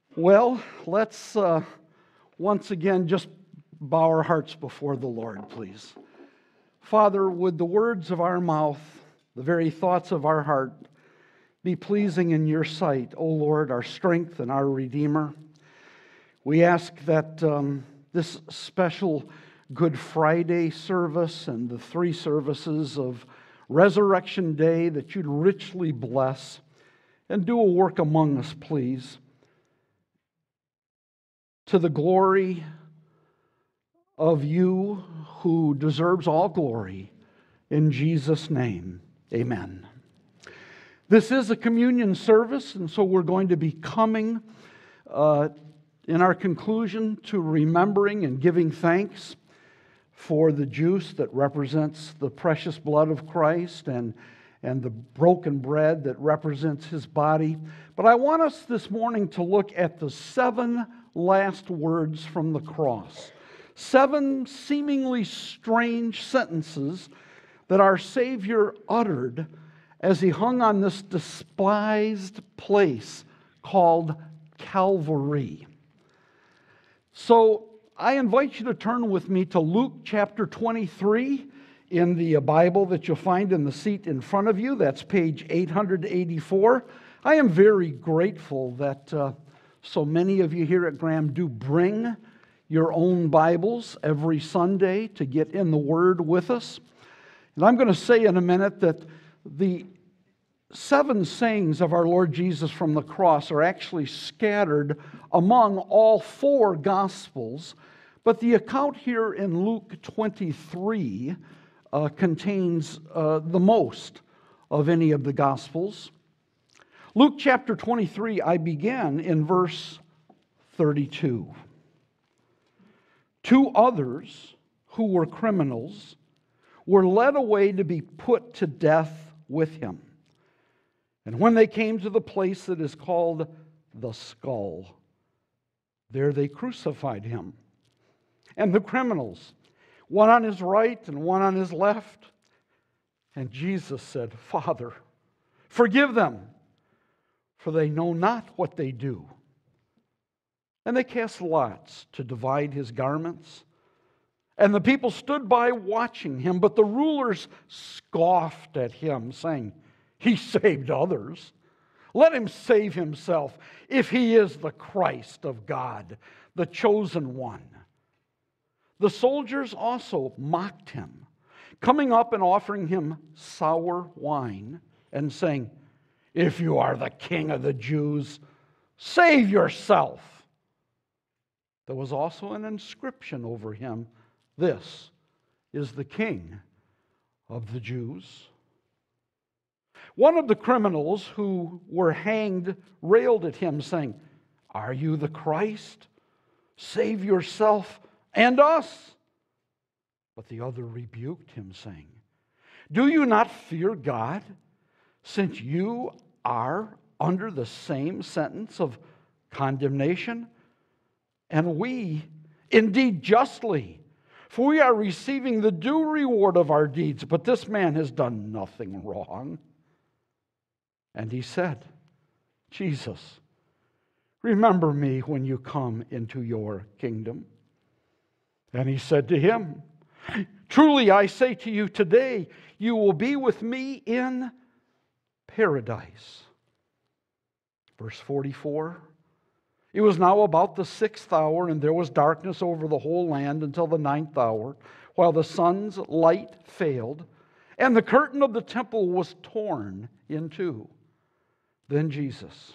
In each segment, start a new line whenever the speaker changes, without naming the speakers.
Well, let's once again just bow our hearts before the Lord, please. Father, would the words of our mouth, the very thoughts of our heart, be pleasing in your sight, O Lord, our strength and our Redeemer. We ask that this special Good Friday service and the three services of Resurrection Day, that you'd richly bless and do a work among us, please, to the glory of you who deserves all glory. In Jesus' name, amen. This is a communion service, and so we're going to be coming in our conclusion to remembering and giving thanks for the juice that represents the precious blood of Christ and the broken bread that represents His body. But I want us this morning to look at the 7 last words from the cross. 7 seemingly strange sentences that our Savior uttered as He hung on this despised place called Calvary. So I invite you to turn with me to Luke chapter 23 in the Bible that you'll find in the seat in front of you. That's page 884. I am very grateful that so many of you here at Graham do bring your own Bibles every Sunday to get in the Word with us. And I'm going to say in a minute that the 7 sayings of our Lord Jesus from the cross are actually scattered among all 4 Gospels, but the account here in Luke 23 contains the most of any of the Gospels. Luke chapter 23, I began in verse 32. 2 others who were criminals were led away to be put to death with him. And when they came to the place that is called the Skull, there they crucified him. And the criminals, one on his right and one on his left. And Jesus said, "Father, forgive them, for they know not what they do." And they cast lots to divide his garments. And the people stood by watching him, but the rulers scoffed at him, saying, "He saved others. Let him save himself, if he is the Christ of God, the chosen one." The soldiers also mocked him, coming up and offering him sour wine, and saying, "If you are the King of the Jews, save yourself." There was also an inscription over him, "This is the King of the Jews." One of the criminals who were hanged railed at him, saying, "Are you the Christ? Save yourself and us." But the other rebuked him, saying, "Do you not fear God, since you are under the same sentence of condemnation? And we, indeed justly, for we are receiving the due reward of our deeds, but this man has done nothing wrong." And he said, "Jesus, remember me when you come into your kingdom." And he said to him, "Truly I say to you, today you will be with me in paradise." Verse 44. It was now about the 6th hour, and there was darkness over the whole land until the 9th hour, while the sun's light failed, and the curtain of the temple was torn in two. Then Jesus,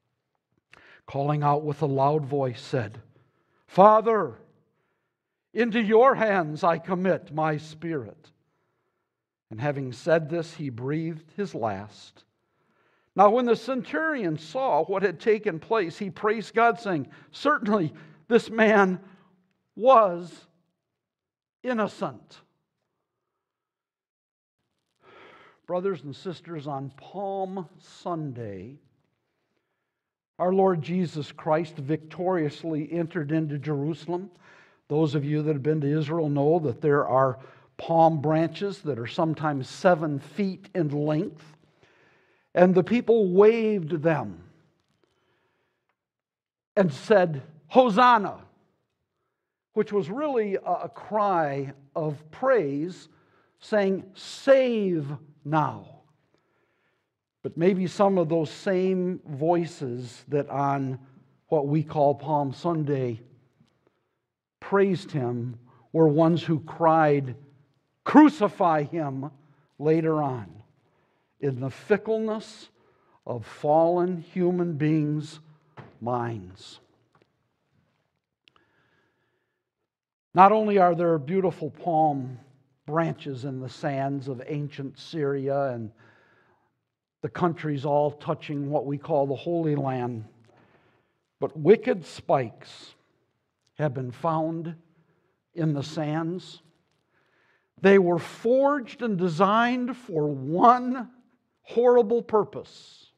calling out with a loud voice, said, "Father, into your hands I commit my spirit." And having said this, he breathed his last. Now when the centurion saw what had taken place, he praised God, saying, "Certainly this man was innocent." Brothers and sisters, on Palm Sunday, our Lord Jesus Christ victoriously entered into Jerusalem. Those of you that have been to Israel know that there are palm branches that are sometimes 7 feet in length. And the people waved them. and said, Hosanna, which was really a cry of praise, saying, save now. But maybe some of those same voices that on what we call Palm Sunday praised him were ones who cried, crucify him, later on, in the fickleness of fallen human beings' minds. Not only are there beautiful palm branches in the sands of ancient Syria and the countries all touching what we call the Holy Land, but wicked spikes have been found in the sands. They were forged and designed for one horrible purpose.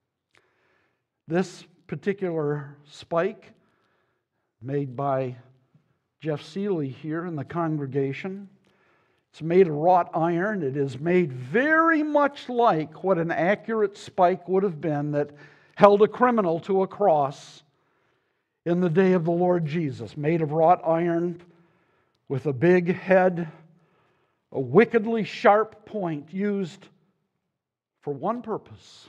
This particular spike, made by Jeff Seeley here in the congregation, it's made of wrought iron. It is made very much like what an accurate spike would have been that held a criminal to a cross in the day of the Lord Jesus. Made of wrought iron with a big head, a wickedly sharp point used for one purpose: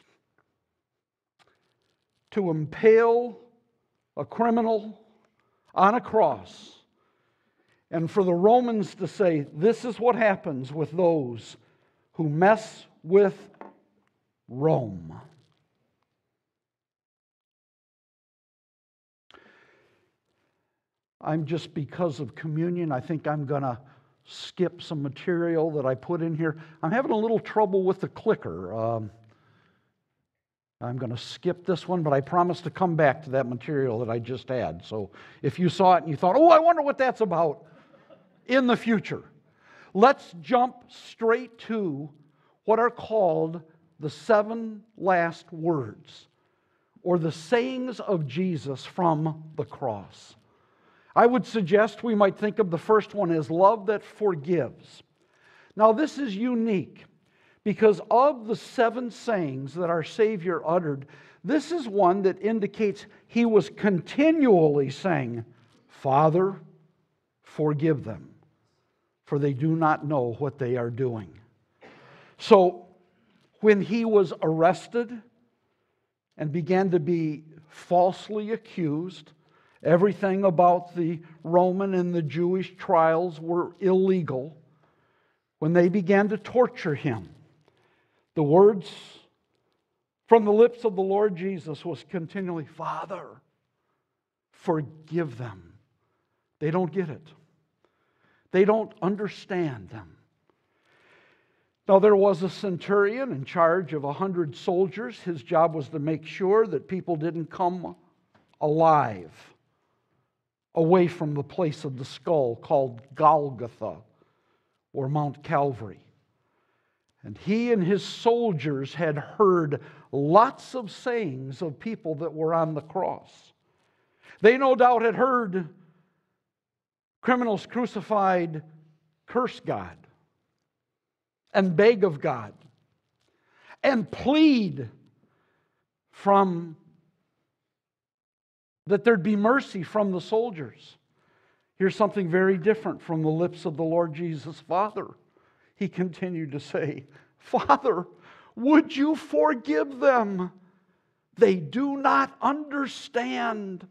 to impale a criminal on a cross. And for the Romans to say, this is what happens with those who mess with Rome. I'm just, because of communion, I think I'm going to skip some material that I put in here. I'm having a little trouble with the clicker. I'm going to skip this one, but I promise to come back to that material that I just had. So if you saw it and you thought, oh, I wonder what that's about, in the future, let's jump straight to what are called the 7 last words, or the sayings of Jesus from the cross. I would suggest we might think of the first one as love that forgives. Now, this is unique because of the 7 sayings that our Savior uttered, this is one that indicates he was continually saying, Father, forgive them, for they do not know what they are doing. So, when he was arrested and began to be falsely accused, everything about the Roman and the Jewish trials were illegal. When they began to torture him, the words from the lips of the Lord Jesus was continually, Father, forgive them. They don't get it. They don't understand them. Now, there was a centurion in charge of 100 soldiers. His job was to make sure that people didn't come alive away from the place of the skull called Golgotha, or Mount Calvary. And he and his soldiers had heard lots of sayings of people that were on the cross. They no doubt had heard criminals crucified curse God and beg of God and plead that there'd be mercy from the soldiers. Here's something very different from the lips of the Lord Jesus. Father, he continued to say, Father, would you forgive them? They do not understand.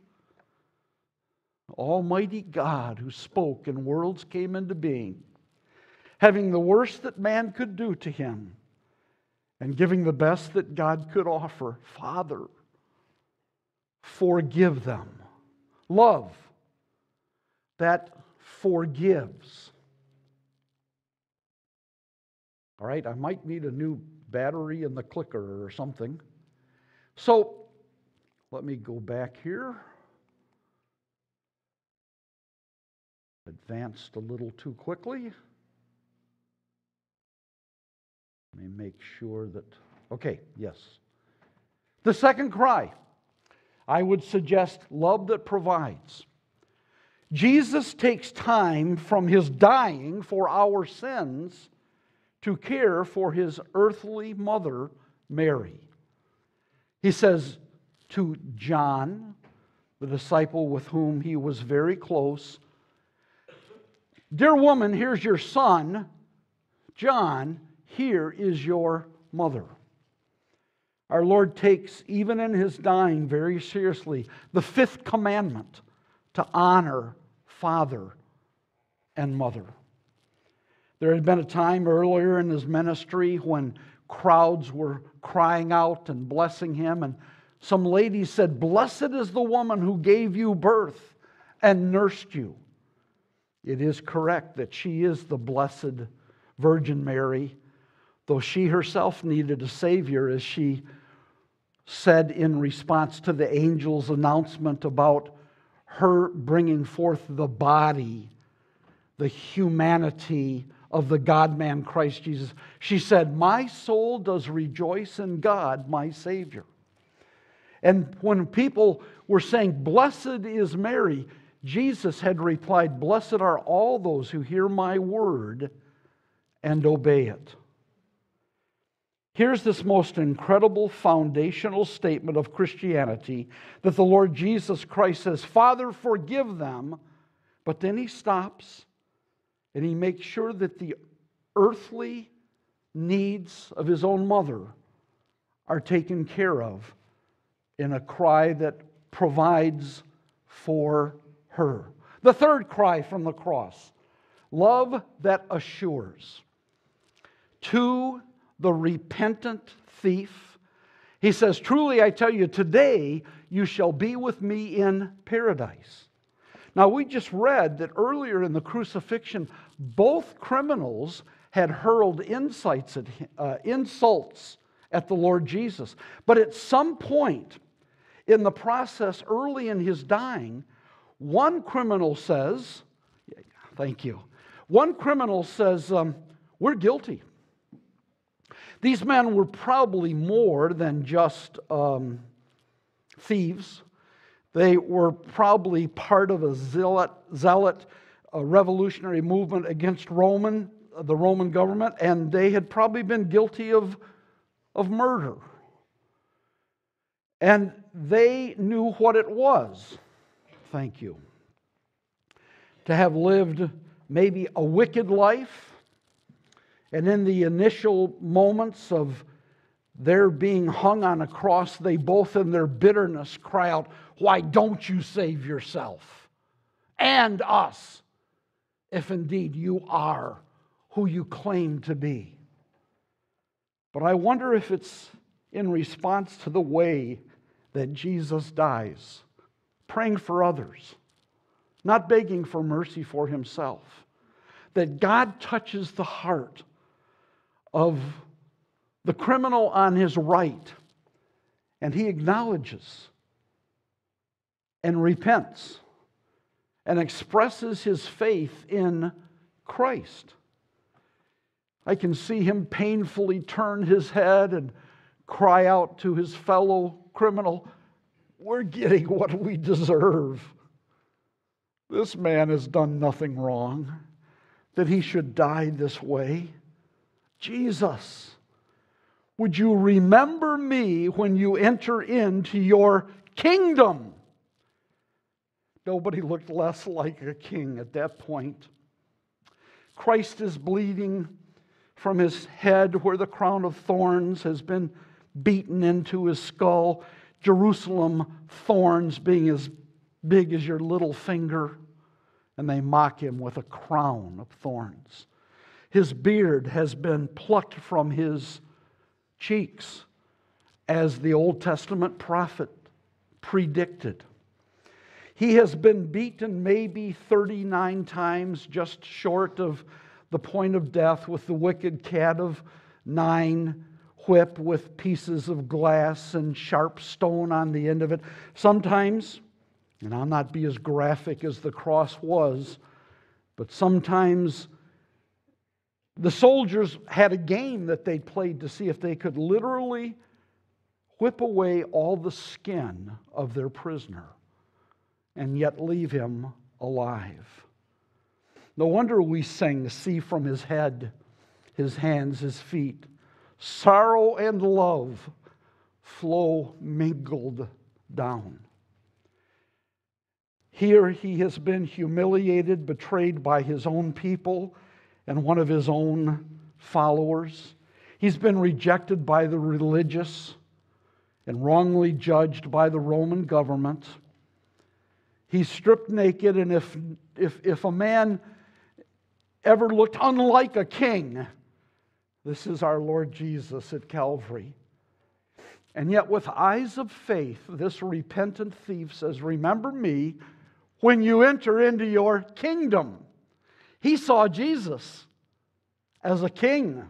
Almighty God, who spoke and worlds came into being, having the worst that man could do to him and giving the best that God could offer. Father, forgive them. Love that forgives. All right, I might need a new battery in the clicker or something. So, let me go back here. Advanced a little too quickly. Let me make sure that, okay, yes. The second cry, I would suggest love that provides. Jesus takes time from his dying for our sins to care for his earthly mother, Mary. He says to John, the disciple with whom he was very close, "Dear woman, here's your son. John, here is your mother." Our Lord takes, even in his dying, very seriously the fifth commandment to honor father and mother. There had been a time earlier in his ministry when crowds were crying out and blessing him, and some ladies said, "Blessed is the woman who gave you birth and nursed you." It is correct that she is the Blessed Virgin Mary, though she herself needed a Savior, as she said in response to the angel's announcement about her bringing forth the body, the humanity of the God-man Christ Jesus. She said, "My soul does rejoice in God, my Savior." And when people were saying, "Blessed is Mary," Jesus had replied, "Blessed are all those who hear my word and obey it." Here's this most incredible foundational statement of Christianity that the Lord Jesus Christ says, "Father, forgive them." But then he stops and he makes sure that the earthly needs of his own mother are taken care of in a cry that provides for her. The third cry from the cross, love that assures. To the repentant thief, he says, "Truly I tell you, today you shall be with me in paradise." Now, we just read that earlier in the crucifixion, both criminals had hurled insults at the Lord Jesus. But at some point in the process, early in his dying, one criminal says, "We're guilty." These men were probably more than just thieves. They were probably part of a zealot revolutionary movement against the Roman government, and they had probably been guilty of murder. And they knew what it was, to have lived maybe a wicked life. And in the initial moments of their being hung on a cross, they both in their bitterness cry out, "Why don't you save yourself and us, if indeed you are who you claim to be?" But I wonder if it's in response to the way that Jesus dies, praying for others, not begging for mercy for himself, that God touches the heart of the criminal on his right, and he acknowledges and repents and expresses his faith in Christ. I can see him painfully turn his head and cry out to his fellow criminal, "We're getting what we deserve. This man has done nothing wrong that he should die this way. Jesus, would you remember me when you enter into your kingdom?" Nobody looked less like a king at that point. Christ is bleeding from his head where the crown of thorns has been beaten into his skull. Jerusalem thorns being as big as your little finger, and they mock him with a crown of thorns. His beard has been plucked from his cheeks, as the Old Testament prophet predicted. He has been beaten maybe 39 times, just short of the point of death, with the wicked cat of 9 whip with pieces of glass and sharp stone on the end of it. Sometimes, and I'll not be as graphic as the cross was, but sometimes the soldiers had a game that they played to see if they could literally whip away all the skin of their prisoner and yet leave him alive. No wonder we sing, "See from his head, his hands, his feet, sorrow and love flow mingled down." Here he has been humiliated, betrayed by his own people and one of his own followers. He's been rejected by the religious and wrongly judged by the Roman government. He's stripped naked, and if a man ever looked unlike a king, this is our Lord Jesus at Calvary. And yet with eyes of faith, this repentant thief says, "Remember me when you enter into your kingdom." He saw Jesus as a king.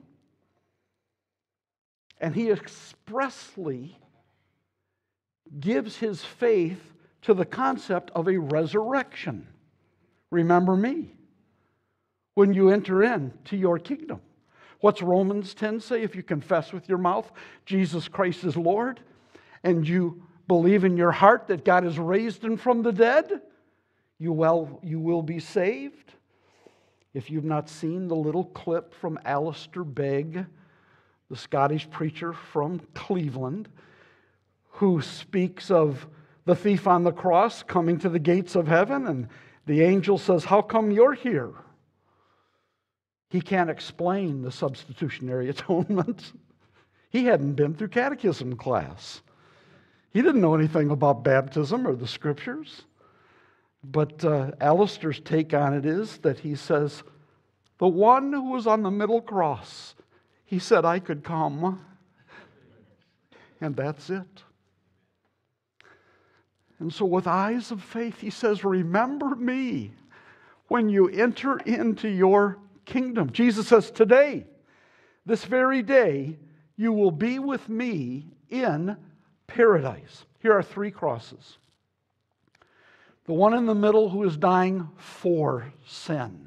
And he expressly gives his faith to the concept of a resurrection. Remember me when you enter into your kingdom. What's Romans 10 say? If you confess with your mouth Jesus Christ is Lord, and you believe in your heart that God has raised him from the dead, you will be saved. If you've not seen the little clip from Alistair Begg, the Scottish preacher from Cleveland, who speaks of the thief on the cross coming to the gates of heaven, and the angel says, "How come you're here?" He can't explain the substitutionary atonement. He hadn't been through catechism class. He didn't know anything about baptism or the scriptures. But Alistair's take on it is that he says, the one who was on the middle cross, he said, "I could come." And that's it. And so with eyes of faith, he says, "Remember me when you enter into your kingdom." Jesus says, "Today, this very day, you will be with me in paradise." Here are 3 crosses. The one in the middle who is dying for sin.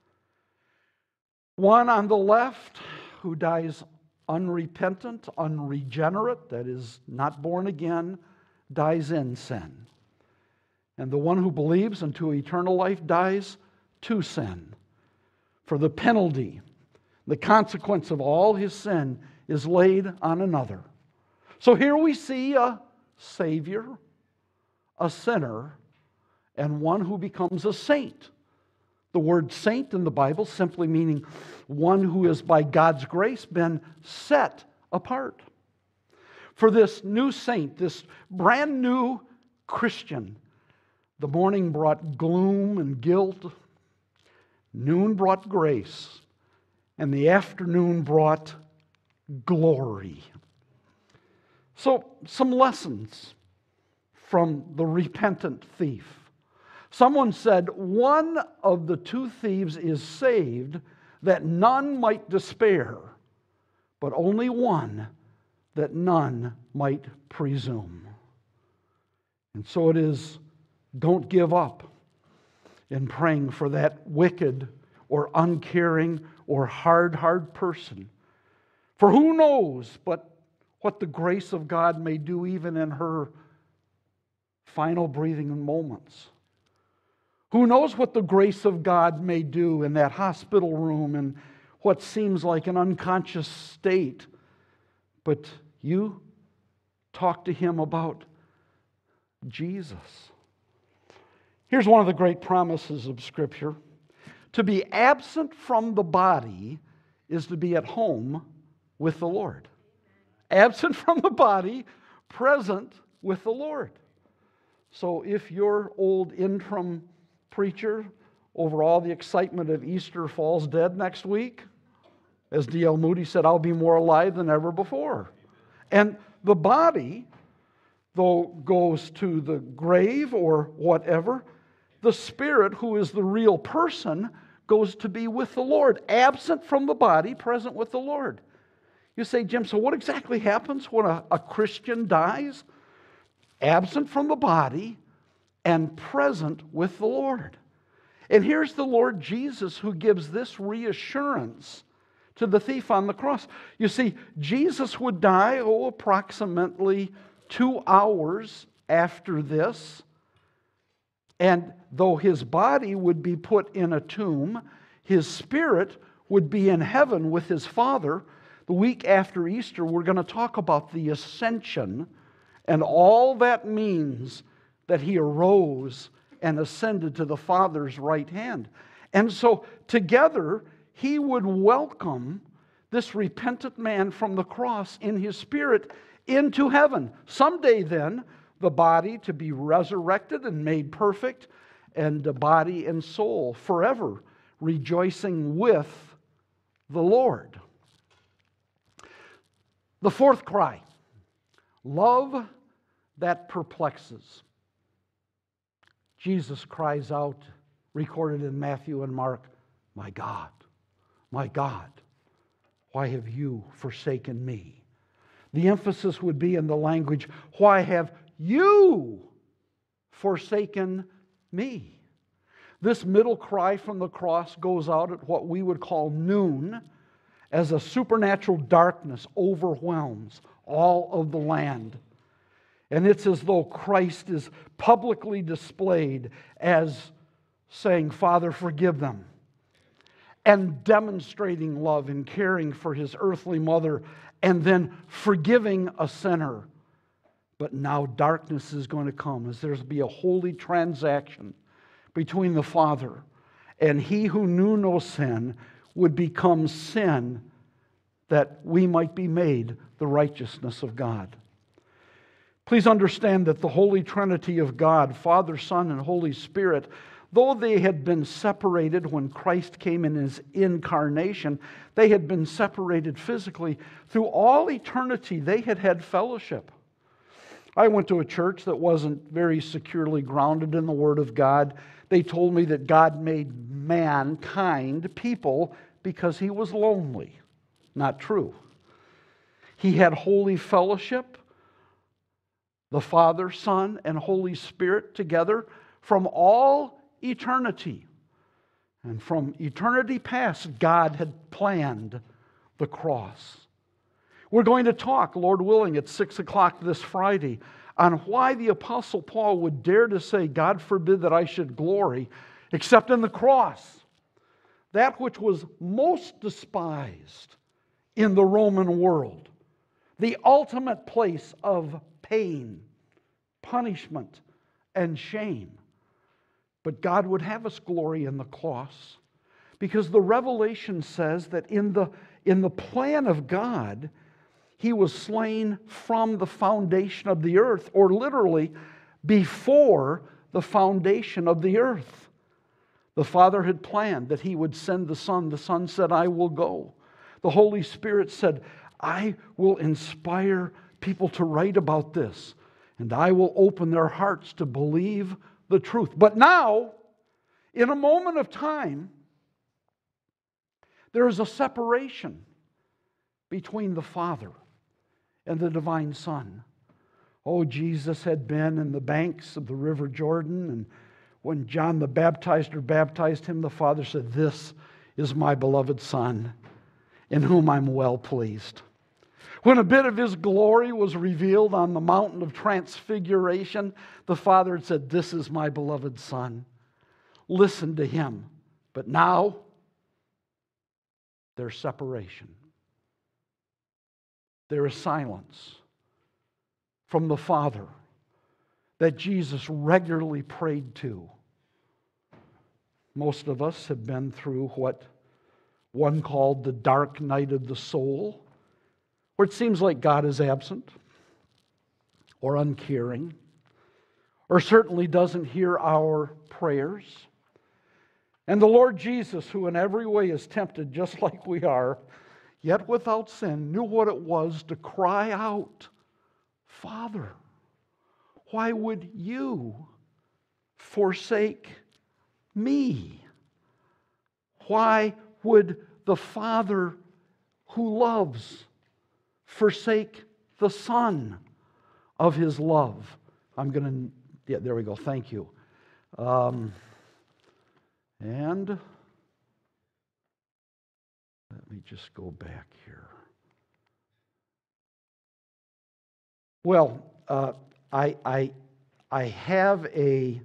One on the left who dies unrepentant, unregenerate, that is, not born again, dies in sin. And the one who believes unto eternal life dies to sin. For the penalty, the consequence of all his sin is laid on another. So here we see a Savior, a sinner, and one who becomes a saint. The word saint in the Bible simply meaning one who has by God's grace been set apart. For this new saint, this brand new Christian, the morning brought gloom and guilt, noon brought grace, and the afternoon brought glory. So, some lessons from the repentant thief. Someone said, one of the 2 thieves is saved that none might despair, but only one that none might presume. And so it is, don't give up in praying for that wicked or uncaring or hard person. For who knows but what the grace of God may do even in her final breathing moments. Who knows what the grace of God may do in that hospital room in what seems like an unconscious state. But you talk to him about Jesus. Here's one of the great promises of Scripture. To be absent from the body is to be at home with the Lord. Absent from the body, present with the Lord. So if your old interim preacher, over all the excitement of Easter, falls dead next week, as D.L. Moody said, I'll be more alive than ever before. And the body, though, goes to the grave or whatever, the spirit, who is the real person, goes to be with the Lord. Absent from the body, present with the Lord. You say, Jim, so what exactly happens when a Christian dies? Absent from the body and present with the Lord. And here's the Lord Jesus who gives this reassurance to the thief on the cross. You see, Jesus would die, approximately 2 hours after this. And though his body would be put in a tomb, his spirit would be in heaven with his Father. The week after Easter, we're going to talk about the ascension and all that means that he arose and ascended to the Father's right hand. And so together, he would welcome this repentant man from the cross in his spirit into heaven. Someday then, the body to be resurrected and made perfect, and the body and soul forever rejoicing with the Lord. The fourth cry, love that perplexes. Jesus cries out, recorded in Matthew and Mark, my God, why have you forsaken me? The emphasis would be in the language, why have you forsaken me? This middle cry from the cross goes out at what we would call noon, as a supernatural darkness overwhelms all of the land. And it's as though Christ is publicly displayed as saying, Father, forgive them, and demonstrating love and caring for his earthly mother, and then forgiving a sinner. But now darkness is going to come as there's be a holy transaction between the Father, and he who knew no sin would become sin that we might be made the righteousness of God. Please understand that the Holy Trinity of God, Father, Son, and Holy Spirit, though they had been separated when Christ came in his incarnation, they had been separated physically. Through all eternity, they had had fellowship. I went to a church that wasn't very securely grounded in the Word of God. They told me that God made mankind, people, because he was lonely. Not true. He had holy fellowship, the Father, Son, and Holy Spirit together from all eternity. And from eternity past, God had planned the cross. We're going to talk, Lord willing, at 6 o'clock this Friday on why the Apostle Paul would dare to say, God forbid that I should glory except in the cross, that which was most despised in the Roman world, the ultimate place of pain, punishment, and shame. But God would have us glory in the cross, because the Revelation says that in the plan of God, he was slain from the foundation of the earth, or literally before the foundation of the earth. The Father had planned that he would send the Son. The Son said, I will go. The Holy Spirit said, I will inspire people to write about this, and I will open their hearts to believe the truth. But now, in a moment of time, there is a separation between the Father and the divine Son. Oh, Jesus had been in the banks of the River Jordan, and when John the Baptizer baptized him, the Father said, this is my beloved Son, in whom I'm well pleased. When a bit of his glory was revealed on the mountain of transfiguration, the Father had said, this is my beloved Son. Listen to him. But now, there's separation. There is silence from the Father that Jesus regularly prayed to. Most of us have been through what one called the dark night of the soul, where it seems like God is absent or uncaring, or certainly doesn't hear our prayers. And the Lord Jesus, who in every way is tempted just like we are, yet without sin, knew what it was to cry out, Father, why would you forsake me? Why would the Father who loves forsake the Son of his love? There we go, thank you. And let me just go back here. Well, I have a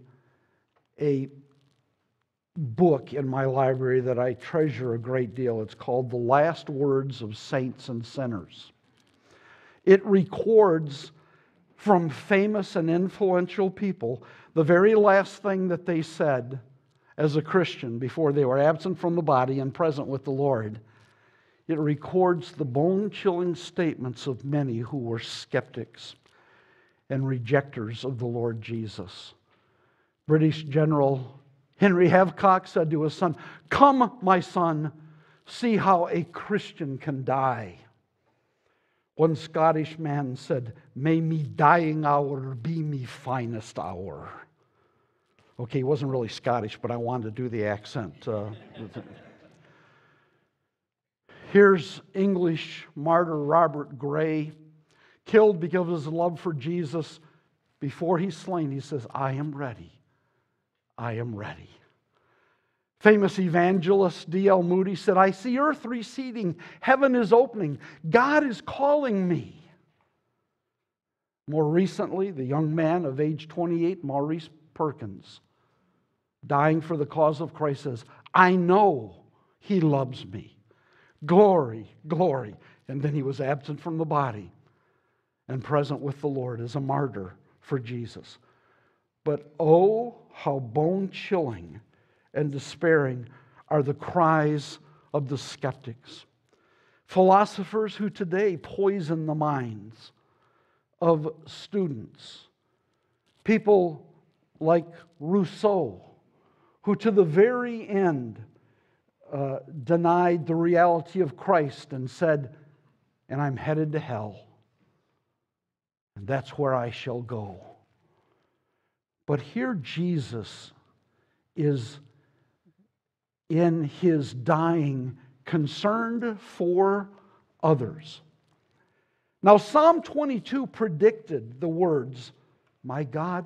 book in my library that I treasure a great deal. It's called The Last Words of Saints and Sinners. It records from famous and influential people the very last thing that they said as a Christian before they were absent from the body and present with the Lord, it records the bone-chilling statements of many who were skeptics and rejectors of the Lord Jesus. British General Henry Havecock said to his son, "Come, my son, see how a Christian can die." One Scottish man said, "May me dying hour be me finest hour." Okay, he wasn't really Scottish, but I wanted to do the accent. Here's English martyr Robert Gray, killed because of his love for Jesus. Before he's slain, he says, "I am ready. I am ready." Famous evangelist D.L. Moody said, "I see earth receding, heaven is opening, God is calling me." More recently, the young man of age 28, Maurice Perkins, dying for the cause of Christ, says, "I know He loves me. Glory, glory." And then he was absent from the body and present with the Lord as a martyr for Jesus. But oh, how bone-chilling and despairing are the cries of the skeptics. Philosophers who today poison the minds of students. People like Rousseau, who to the very end denied the reality of Christ and said, "And I'm headed to hell, and that's where I shall go." But here Jesus is in His dying concerned for others. Now, Psalm 22 predicted the words, my God,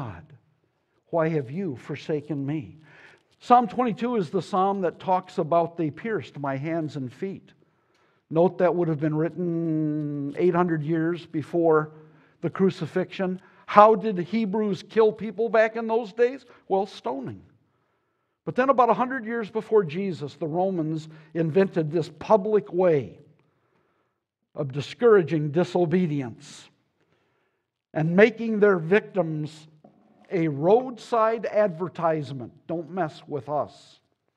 why have you forsaken me?" Psalm 22 is the psalm that talks about "they pierced my hands and feet." Note that would have been written 800 years before the crucifixion. How did Hebrews kill people back in those days? Well, stoning. But then about 100 years before Jesus, the Romans invented this public way of discouraging disobedience and making their victims a roadside advertisement. Don't mess with us.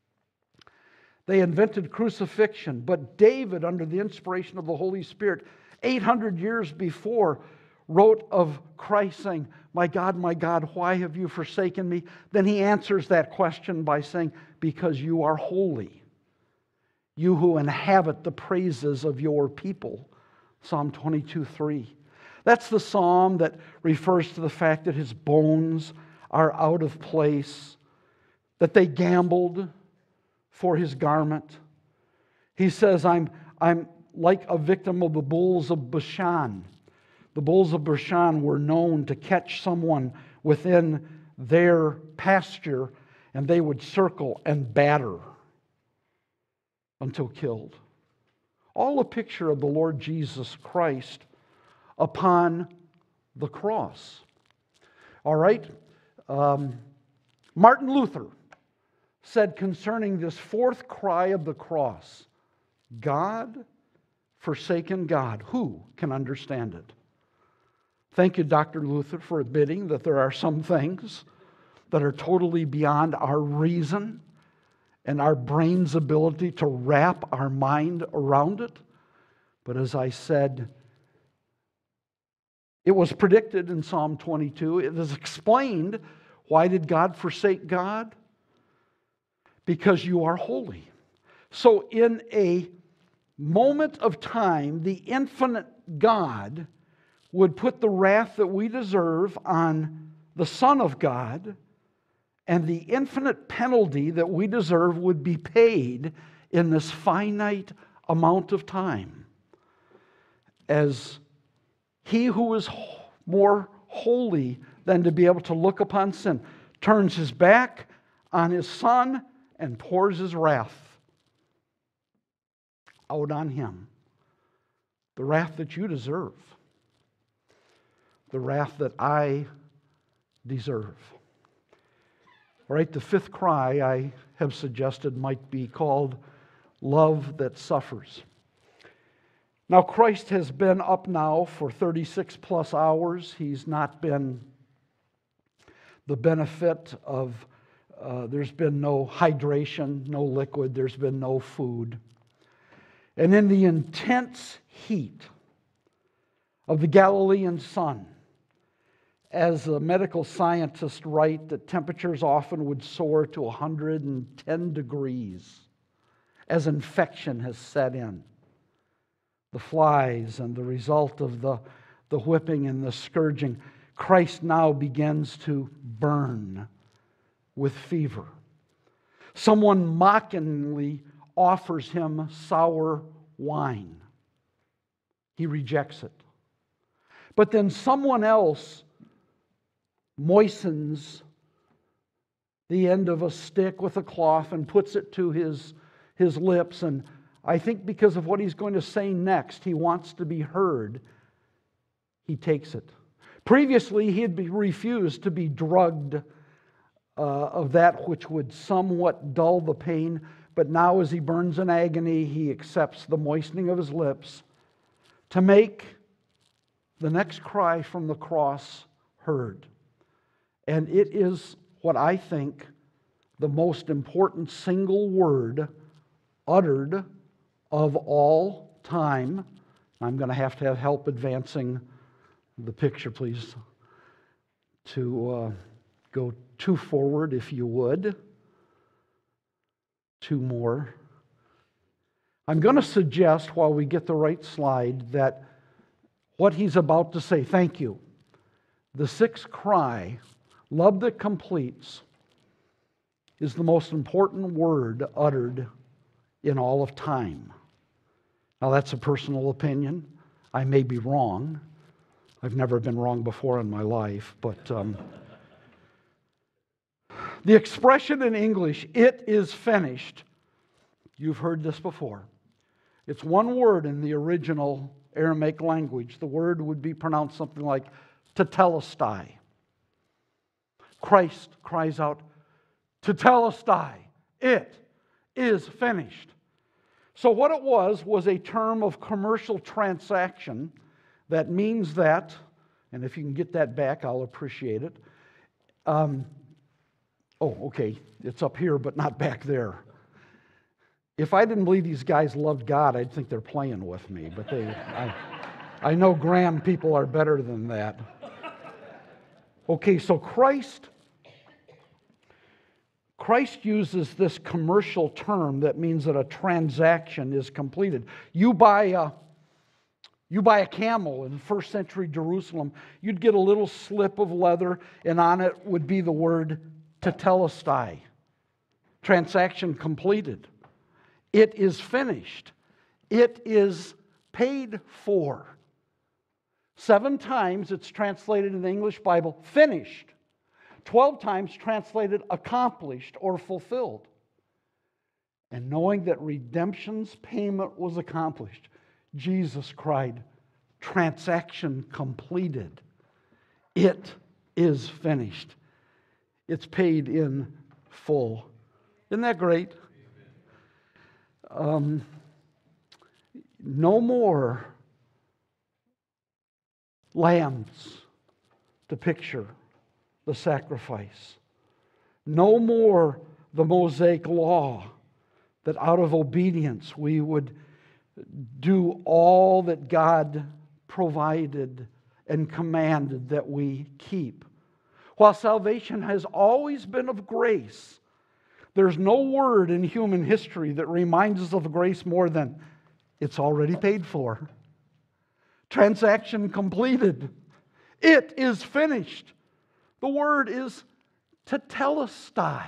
They invented crucifixion, but David, under the inspiration of the Holy Spirit, 800 years before, wrote of Christ saying, my God, why have you forsaken me?" Then he answers that question by saying, "Because you are holy, you who inhabit the praises of your people." Psalm 22:3. That's the psalm that refers to the fact that his bones are out of place, that they gambled for his garment. He says, I'm like a victim of the bulls of Bashan. The bulls of Bashan were known to catch someone within their pasture, and they would circle and batter until killed. All a picture of the Lord Jesus Christ upon the cross. All right? Martin Luther said concerning this fourth cry of the cross, "God, forsaken God, who can understand it?" Thank you, Dr. Luther, for admitting that there are some things that are totally beyond our reason and our brain's ability to wrap our mind around it. But as I said, it was predicted in Psalm 22. It is explained. Why did God forsake God? Because you are holy. So in a moment of time, the infinite God would put the wrath that we deserve on the Son of God, and the infinite penalty that we deserve would be paid in this finite amount of time. As He who is more holy than to be able to look upon sin turns His back on His Son and pours His wrath out on Him. The wrath that you deserve. The wrath that I deserve. All right, the fifth cry I have suggested might be called love that suffers. Now, Christ has been up now for 36 plus hours. He's not been the benefit of there's been no hydration, no liquid, there's been no food. And in the intense heat of the Galilean sun, as the medical scientists write, that temperatures often would soar to 110 degrees as infection has set in. The flies and the result of the whipping and the scourging, Christ now begins to burn with fever. Someone mockingly offers him sour wine. He rejects it. But then someone else moistens the end of a stick with a cloth and puts it to his lips. And I think because of what he's going to say next, he wants to be heard. He takes it. Previously, he had refused to be drugged of that which would somewhat dull the pain. But now, as he burns in agony, he accepts the moistening of his lips to make the next cry from the cross heard. And it is what I think the most important single word uttered of all time. I'm going to have help advancing the picture, please, to go 2 forward, if you would. 2 more. I'm going to suggest, while we get the right slide, that what he's about to say, thank you, the 6th cry, love that completes, is the most important word uttered in all of time. Now, that's a personal opinion. I may be wrong. I've never been wrong before in my life, but the expression in English, "it is finished," you've heard this before. It's one word in the original Aramaic language. The word would be pronounced something like tetelestai. Christ cries out, tetelestai, it is finished. So what it was a term of commercial transaction that means that, and if you can get that back, I'll appreciate it. Okay, it's up here, but not back there. If I didn't believe these guys loved God, I'd think they're playing with me. But I know Graham people are better than that. Okay, so Christ uses this commercial term that means that a transaction is completed. You buy a camel in first century Jerusalem, you'd get a little slip of leather, and on it would be the word tetelestai. Transaction completed. It is finished. It is paid for. 7 times it's translated in the English Bible, finished. 12 times translated accomplished or fulfilled. And knowing that redemption's payment was accomplished, Jesus cried, transaction completed. It is finished. It's paid in full. Isn't that great? No more lambs to picture the sacrifice. No more the Mosaic law that out of obedience we would do all that God provided and commanded that we keep. While salvation has always been of grace, there's no word in human history that reminds us of grace more than it's already paid for. Transaction completed. It is finished. The word is tetelestai.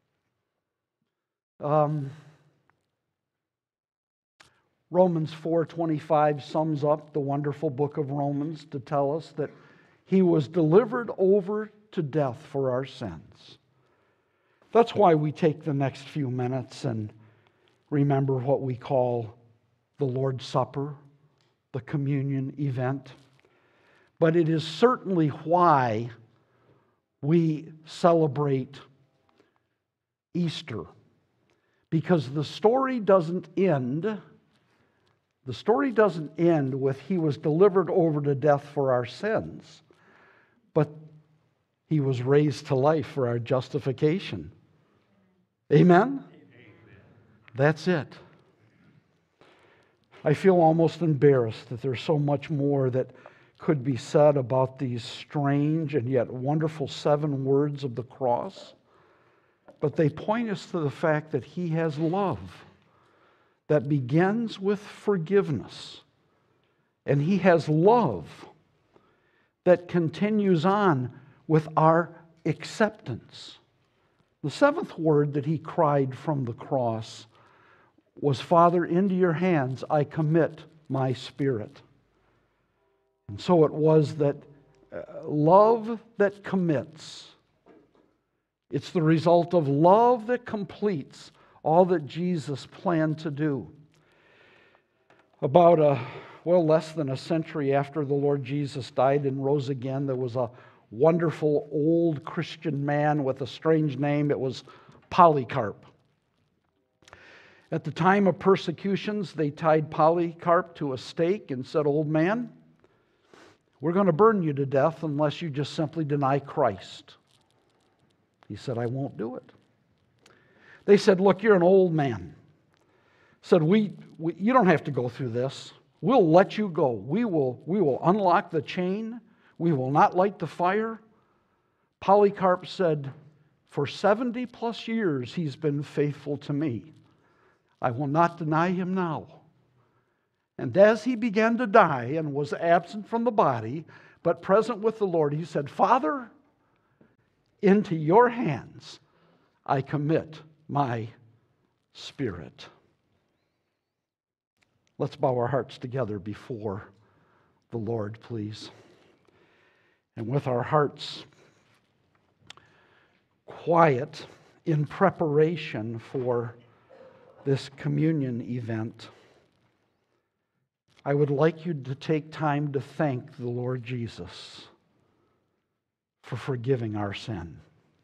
Romans 4:25 sums up the wonderful book of Romans to tell us that He was delivered over to death for our sins. That's why we take the next few minutes and remember what we call the Lord's Supper, the communion event. But it is certainly why we celebrate Easter. Because the story doesn't end. The story doesn't end with He was delivered over to death for our sins. But He was raised to life for our justification. Amen? That's it. I feel almost embarrassed that there's so much more that could be said about these strange and yet wonderful 7 words of the cross. But they point us to the fact that He has love that begins with forgiveness. And He has love that continues on with our acceptance. The 7th word that He cried from the cross was, Father, into your hands I commit my spirit. And so it was that love that commits, it's the result of love that completes all that Jesus planned to do. About less than a century after the Lord Jesus died and rose again, there was a wonderful old Christian man with a strange name. It was Polycarp. At the time of persecutions, they tied Polycarp to a stake and said, "Old man, we're going to burn you to death unless you just simply deny Christ." He said, "I won't do it." They said, "Look, you're an old man." Said, you don't have to go through this. We'll let you go. We will unlock the chain. We will not light the fire. Polycarp said, "For 70 plus years he's been faithful to me. I will not deny him now." And as he began to die and was absent from the body, but present with the Lord, he said, "Father, into your hands I commit my spirit." Let's bow our hearts together before the Lord, please. And with our hearts quiet in preparation for this communion event, I would like you to take time to thank the Lord Jesus for forgiving our sin.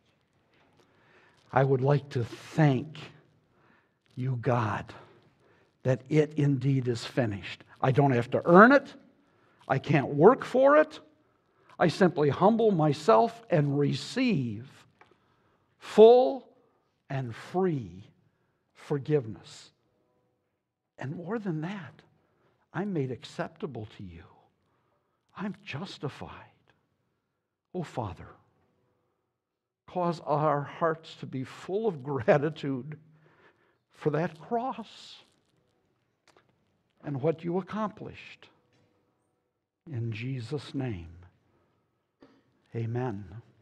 I would like to thank you, God, that it indeed is finished. I don't have to earn it. I can't work for it. I simply humble myself and receive full and free forgiveness. And more than that, I'm made acceptable to you. I'm justified. Oh, Father, cause our hearts to be full of gratitude for that cross and what you accomplished. In Jesus' name, amen.